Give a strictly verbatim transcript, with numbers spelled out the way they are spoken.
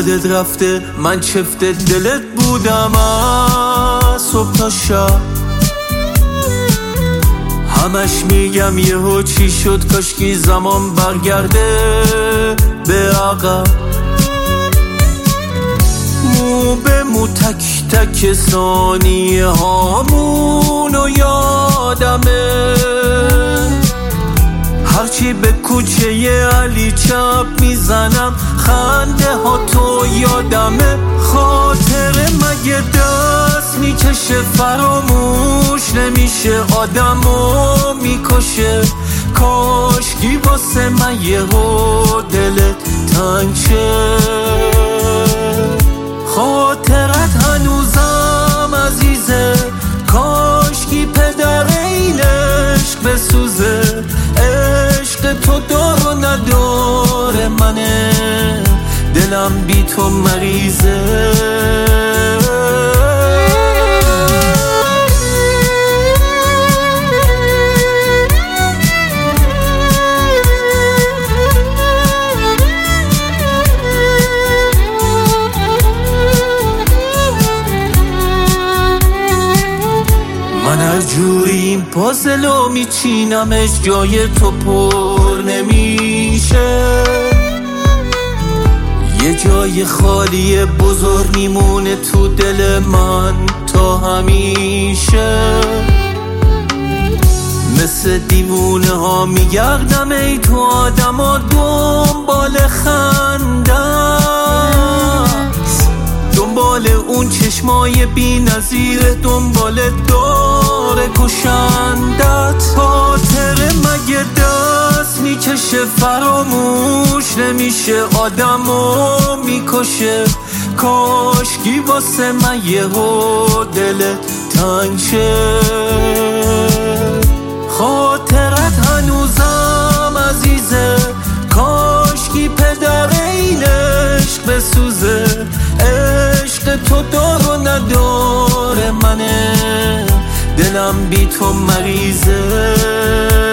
یادت رفته من چفت دلت بودم از صبح تا شب. همش میگم یهو چی شد، کاشکی زمان برگرده به عقب. مو به مو تک تک ثانیه هامونو یادمه، هرچی به کوچه علی چپ میزنم خنده ها تو یادمه. خاطره مگه دست میکشه فراموش نمیشه، آدمو میکشه. کاشکی واسه من یهو دلت تنگ شه. خاطرت هنوزم عزیزه، کاشکی پدر این عشق بسوزه. عشق تو دار و نداره منه، دلم بی تو مریضه. من هر جوری این پازلو میچینمش جای تو پر نمیشه. یه جای خالی بزرگ میمونه تو دل من تا همیشه. مثل دیوونه ها میگردم ای تو آدم ها دنبال خندست، دنبال اون چشمای بی نظیره، دنبال داره کشندت. خاطره مگه دست میکشه فراموش نمیشه، آدمو میکشه. کاشکی واسه من یهو دلت تنگ شه. خاطرت هنوزم عزیزه، کاشکی پدر این عشق بسوزه. عشق تو دار و نداره منه، دلم بی تو مریضه.